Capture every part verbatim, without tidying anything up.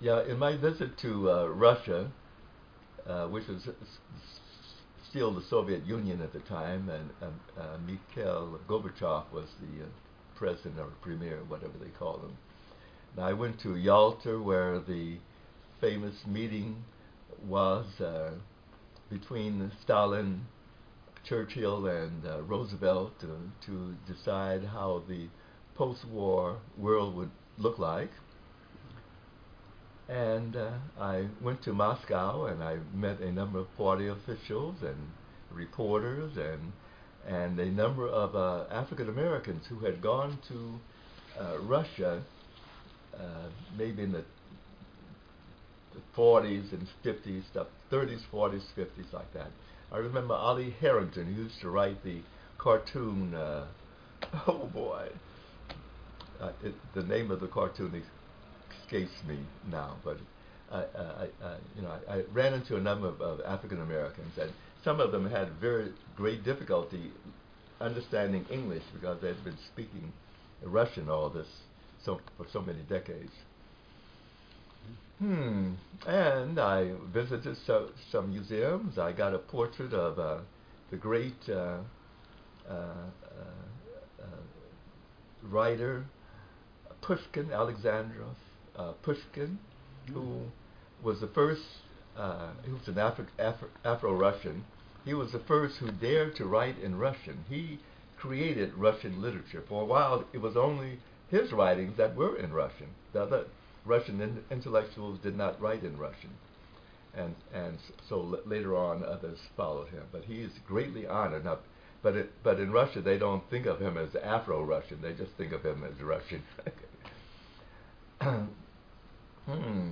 Yeah, in my visit to uh, Russia, uh, which was s- s- still the Soviet Union at the time, and um, uh, Mikhail Gorbachev was the uh, president or premier, whatever they call him. And I went to Yalta, where the famous meeting was uh, between Stalin, Churchill, and uh, Roosevelt to, to decide how the post-war world would look like. And uh, I went to Moscow and I met a number of party officials and reporters and and a number of uh, African Americans who had gone to uh, Russia, uh, maybe in the, the forties and fifties, stuff, thirties, forties, fifties, like that. I remember Ali Harrington, who used to write the cartoon. Uh, oh boy, uh, it, the name of the cartoon escapes me now, but I, I, I, you know, I, I ran into a number of, of African Americans, and some of them had very great difficulty understanding English because they had been speaking Russian all this so for so many decades. Hmm. And I visited so, some museums. I got a portrait of uh, the great uh, uh, uh, uh, writer Pushkin, Alexander uh, Pushkin, who was the first, uh, he was an Afro, Afro, Afro-Russian. He was the first who dared to write in Russian. He created Russian literature. For a while, it was only his writings that were in Russian. The other Russian in intellectuals did not write in Russian. And, and so later on, others followed him. But he is greatly honored. Now, but, it, but in Russia, they don't think of him as Afro-Russian. They just think of him as Russian. hmm.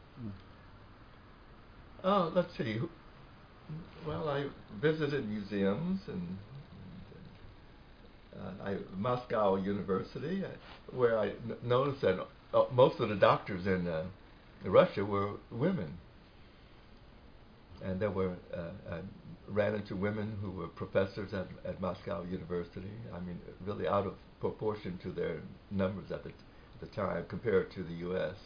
Oh, let's see. Well, I visited museums and uh, I, Moscow University, uh, where I n- noticed that uh, most of the doctors in uh, Russia were women, and there were uh, I ran into women who were professors at, at Moscow University. I mean, really out of proportion to their numbers at the, t- the time compared to the U S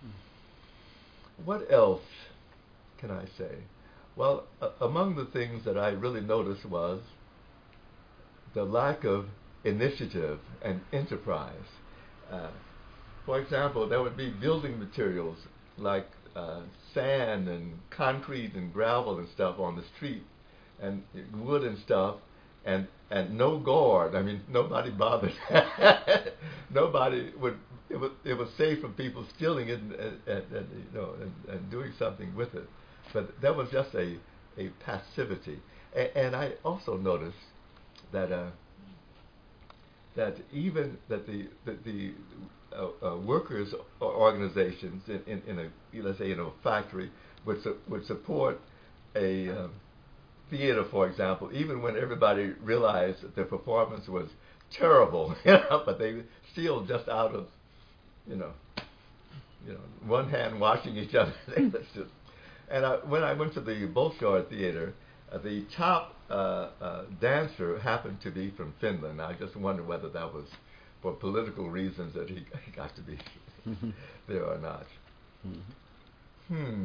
What else can I say? Well, uh, among the things that I really noticed was the lack of initiative and enterprise. Uh, for example, there would be building materials like uh, sand and concrete and gravel and stuff on the street, and wood and stuff, and and no guard. I mean, nobody bothered. Nobody would. It was it was safe from people stealing it and, and, and you know and, and doing something with it, but that was just a a passivity. A- and I also noticed that uh, that even that the that the uh, uh, workers or organizations in, in, in a let's say in a factory would su- would support a um, theater, for example, even when everybody realized that their performance was terrible, you know, but they still just out of you know you know one hand washing each other. Just, and I, when I went to the Bolshoi Theater, uh, the top uh, uh, dancer happened to be from Finland. I just wondered whether that was for political reasons that he, he got to be there or not. Hmm.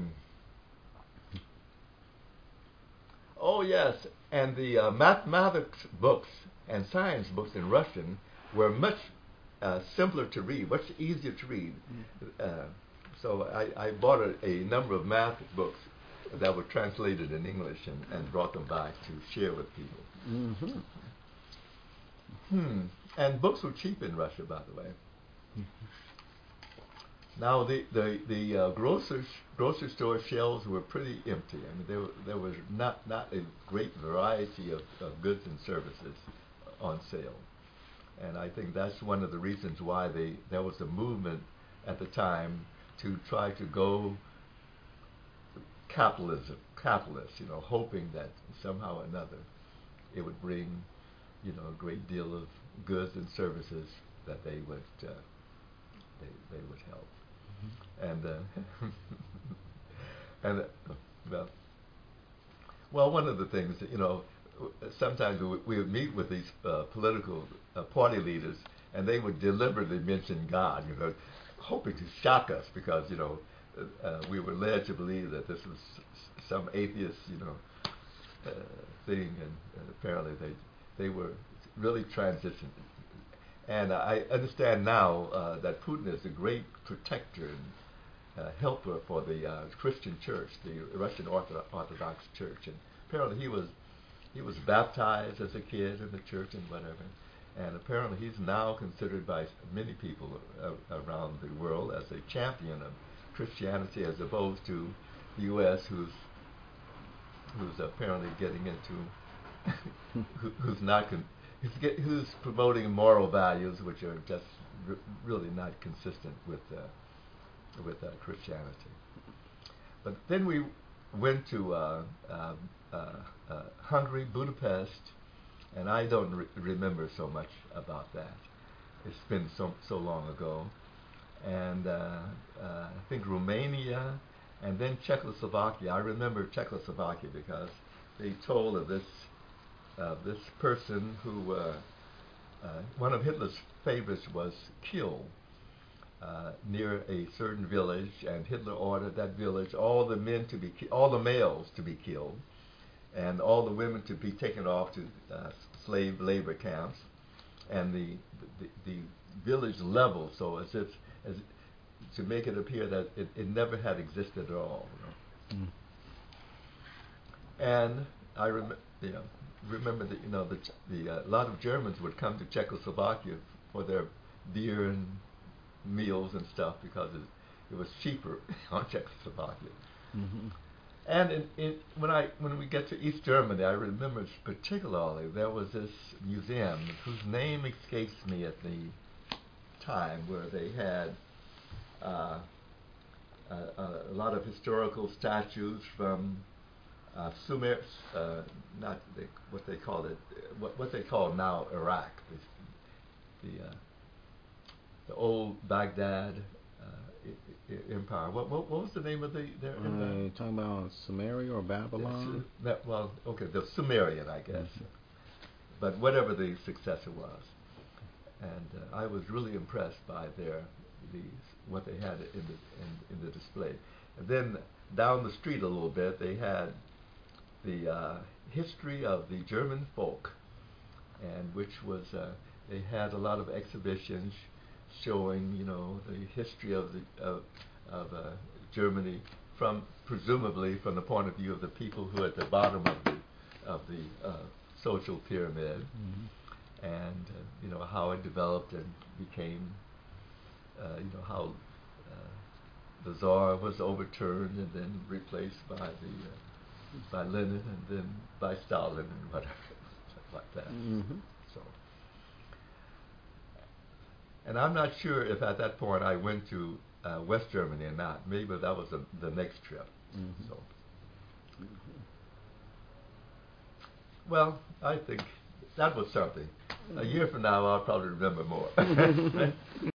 Oh yes, and the uh, mathematics books and science books in Russian were much uh, simpler to read, much easier to read. Uh, so I, I bought a, a number of math books that were translated in English and, and brought them back to share with people. Mm-hmm. Hmm. And books were cheap in Russia, by the way. Now the the the uh, grocery grocery store shelves were pretty empty. I mean, there were, there was not not a great variety of, of goods and services on sale, and I think that's one of the reasons why they there was a movement at the time to try to go capitalism capitalist, you know, hoping that somehow or another it would bring, you know, a great deal of goods and services that they would uh, they they would help. And uh, and uh, well, well, one of the things that, you know, sometimes we, we would meet with these uh, political uh, party leaders, and they would deliberately mention God, you know, hoping to shock us because you know uh, we were led to believe that this was s- some atheist, you know, uh, thing, and, and apparently they they were really transitioned. And I understand now uh, that Putin is a great protector and uh, helper for the uh, Christian Church, the Russian Ortho- Orthodox Church, and apparently he was he was baptized as a kid in the church and whatever. And apparently he's now considered by many people uh, around the world as a champion of Christianity, as opposed to the U S, who's who's apparently getting into who, who's not con- who's, get, who's promoting moral values which are just r- really not consistent with uh, with uh, Christianity. But then we went to uh, uh, uh, uh, Hungary, Budapest, and I don't re- remember so much about that. It's been so so long ago. And uh, uh, I think Romania, and then Czechoslovakia. I remember Czechoslovakia because they told of this uh, this person who uh, uh, one of Hitler's favorites was killed uh, near a certain village, and Hitler ordered that village, all the men to be ki- all the males to be killed, and all the women to be taken off to uh, slave labor camps, and the the, the village leveled so as if as to make it appear that it, it never had existed at all. You know? Mm. And I rem- you know, remember that you know the the uh, a lot of Germans would come to Czechoslovakia for their beer and meals and stuff because it, it was cheaper on Czechoslovakia. Mm-hmm. And in, in, when I when we get to East Germany, I remember particularly there was this museum whose name escapes me at the time, where they had uh, a, a lot of historical statues from uh, Sumer, uh, not the, what they call it, what, what they call now Iraq, the the, uh, the old Baghdad uh, I, I empire. What, what what was the name of the their uh, empire? You talking about Sumeria or Babylon? Yes, that, well, okay, the Sumerian, I guess, mm-hmm. But whatever the successor was, and uh, I was really impressed by their these what they had in the in, in the display. And then down the street a little bit, they had the uh, history of the German folk, and which was uh, they had a lot of exhibitions showing, you know, the history of the of, of uh, Germany from presumably from the point of view of the people who are at the bottom of the of the uh, social pyramid, mm-hmm. and uh, you know how it developed and became, uh, you know how uh, the Tsar was overturned and then replaced by the uh, by Lenin and then by Stalin and whatever, stuff like that. Mm-hmm. So, and I'm not sure if at that point I went to uh, West Germany or not. Maybe that was a, the next trip. Mm-hmm. So, mm-hmm. Well, I think that was something. A year from now, I'll probably remember more.